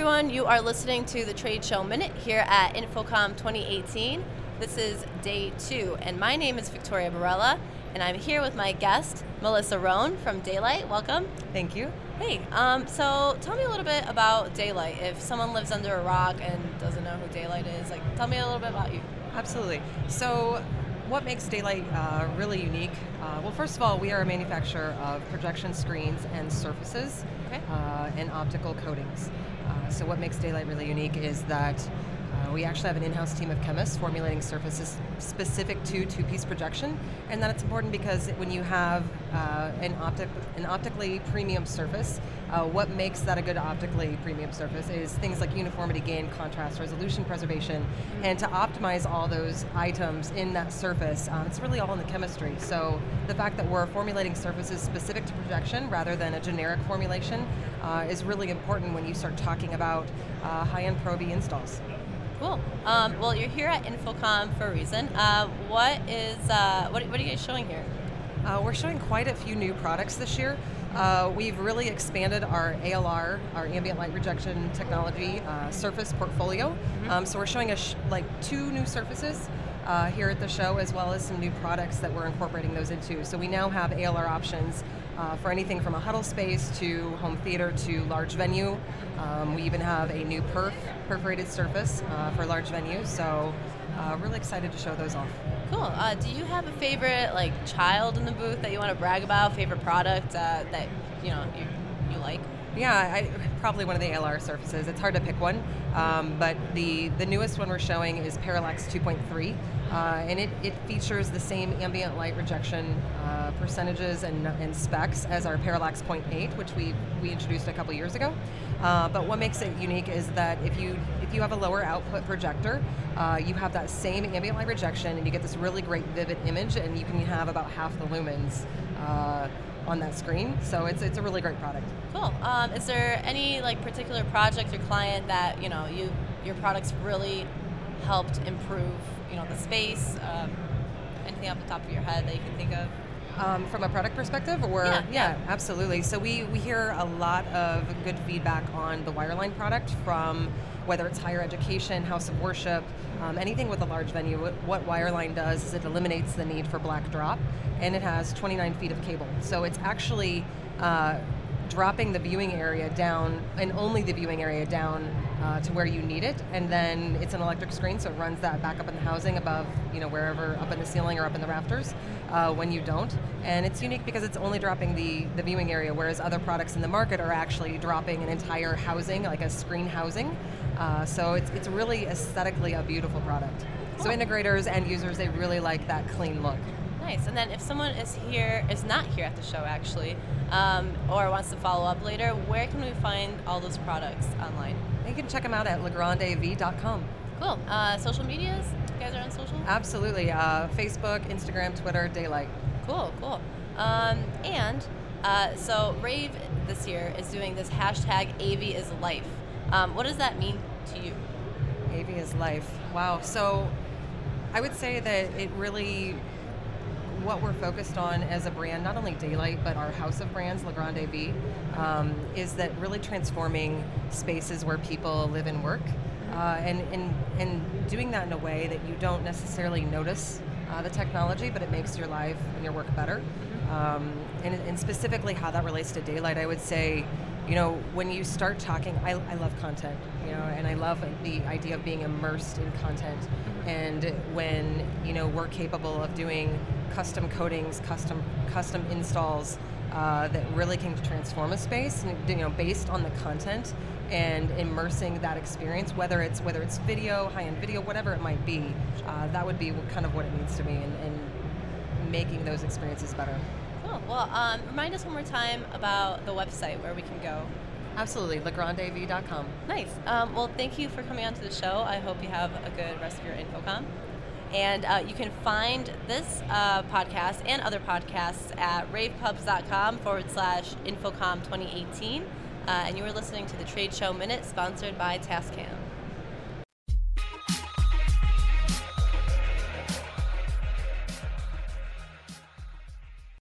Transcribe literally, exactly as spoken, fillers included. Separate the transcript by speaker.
Speaker 1: everyone, you are listening to the Trade Show Minute here at InfoComm twenty eighteen. This is day two, and my name is Victoria Barella, and I'm here with my guest, Melissa Rohn from Daylight. Welcome.
Speaker 2: Thank you.
Speaker 1: Hey, um, so tell me a little bit about Daylight. If someone lives under a rock and doesn't know who Daylight is, like, tell me a little bit about you.
Speaker 2: Absolutely. So what makes Daylight uh, really unique? Uh, well, first of all, we are a manufacturer of projection screens and surfaces
Speaker 1: Okay.
Speaker 2: uh, and optical coatings. Uh, so what makes Daylight really unique is that uh, we actually have an in-house team of chemists formulating surfaces specific to two-piece projection, and that it's important because when you have uh, an, optic, an optically premium surface, uh, what makes that a good optically premium surface is things like uniformity gain, contrast, resolution preservation, and to optimize all those items in that surface, um, it's really all in the chemistry. So the fact that we're formulating surfaces specific to projection rather than a generic formulation uh, is really important when you start talking about uh, high-end Pro V installs.
Speaker 1: Cool. Um, well, you're here at InfoComm for a reason. Uh, what is uh, what, what are you guys showing here?
Speaker 2: Uh, we're showing quite a few new products this year. Uh, we've really expanded our A L R, our ambient light rejection technology uh, surface portfolio. Mm-hmm. um, so we're showing a sh like two new surfaces uh, here at the show, as well as some new products that we're incorporating those into. So we now have A L R options uh, for anything from a huddle space to home theater to large venue. Um, we even have a new perf, perforated surface uh, for large venues. So uh, really excited to show those off.
Speaker 1: Cool. Uh, do you have a favorite like child in the booth that you want to brag about? Favorite product uh, that you know you you like?
Speaker 2: Yeah, I, probably one of the A L R surfaces. It's hard to pick one, um, but the the newest one we're showing is Parallax two point three, uh, and it, it features the same ambient light rejection uh, percentages and, and specs as our Parallax point eight, which we we introduced a couple years ago. Uh, but what makes it unique is that if you if you have a lower output projector, uh, you have that same ambient light rejection, and you get this really great vivid image, and you can have about half the lumens uh, on that screen. So it's it's a really great product.
Speaker 1: Cool. Um, is there any like particular project or client that you know you your products really helped improve you know the space? Um, anything off the top of your head that you can think of?
Speaker 2: Um, from a product perspective, or
Speaker 1: yeah,
Speaker 2: yeah,
Speaker 1: yeah,
Speaker 2: absolutely. So we, we hear a lot of good feedback on the wireline product from whether it's higher education, house of worship, um, anything with a large venue. What, what wireline does is it eliminates the need for black drop, and it has twenty-nine feet of cable. So it's actually uh, dropping the viewing area down, and only the viewing area down uh, to where you need it, and then it's an electric screen, so it runs that back up in the housing above, you know, wherever, up in the ceiling or up in the rafters uh, when you don't. And it's unique because it's only dropping the, the viewing area, whereas other products in the market are actually dropping an entire housing, like a screen housing. Uh, so it's, it's really aesthetically a beautiful product.
Speaker 1: Cool.
Speaker 2: So integrators, end users, they really like that clean look.
Speaker 1: Nice. And then if someone is here, is not here at the show actually, um, or wants to follow up later, where can we find all those products online?
Speaker 2: You can check them out at legrand A V dot com.
Speaker 1: Cool. Uh, social medias? You guys are on social?
Speaker 2: Absolutely. Uh, Facebook, Instagram, Twitter, Daylight.
Speaker 1: Cool, cool. Um, and uh, so Rave this year is doing this hashtag A V is life. Um, what does that mean to you?
Speaker 2: A V is life. Wow. So I would say that it really, what we're focused on as a brand, not only Daylight, but our house of brands, Legrand A V, um, is that really transforming spaces where people live and work, uh, and, and, and doing that in a way that you don't necessarily notice uh, the technology, but it makes your life and your work better. Um, and, and specifically how that relates to Daylight, I would say, you know, when you start talking, I, I love content, you know, and I love the idea of being immersed in content. And when, you know, we're capable of doing custom coatings, custom custom installs uh, that really can transform a space, you know, based on the content and immersing that experience, whether it's whether it's video, high-end video, whatever it might be, uh, that would be kind of what it means to me, and, and making those experiences better.
Speaker 1: Cool. Well, um, remind us one more time about the website where we can go.
Speaker 2: Absolutely, legrand A V dot com.
Speaker 1: Nice. Um, well, thank you for coming on to the show. I hope you have a good rest of your InfoComm. And uh, you can find this uh, podcast and other podcasts at ravepubs.com forward slash InfoComm twenty eighteen. Uh, and you were listening to the Trade Show Minute, sponsored by Tascam.